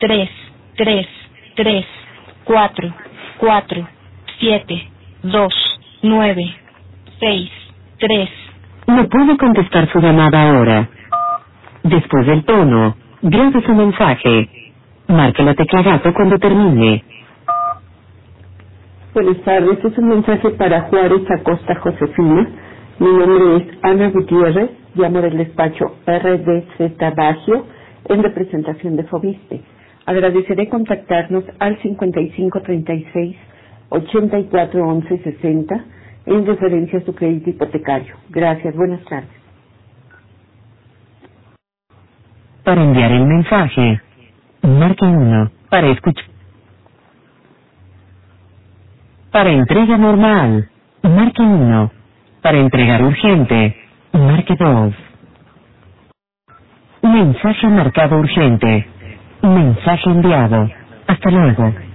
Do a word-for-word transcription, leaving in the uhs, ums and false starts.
tres, tres, tres, cuatro, cuatro, siete, dos, nueve, seis, tres. No puede contestar su llamada ahora. Después del tono, grabe su mensaje. Marque la tecla gato cuando termine. Buenas tardes, es un mensaje para Juárez Acosta Josefina. Mi nombre es Ana Gutiérrez, llamo del despacho R D Z Bagio en representación de Fobiste. Agradeceré contactarnos al cincuenta y cinco treinta y seis ochenta y cuatro once sesenta en referencia a su crédito hipotecario. Gracias, buenas tardes. Para enviar el mensaje, marque uno. Para escuchar. Para entrega normal, marque uno. Para entregar urgente, marque dos. Mensaje marcado urgente. Mensaje enviado. Hasta luego.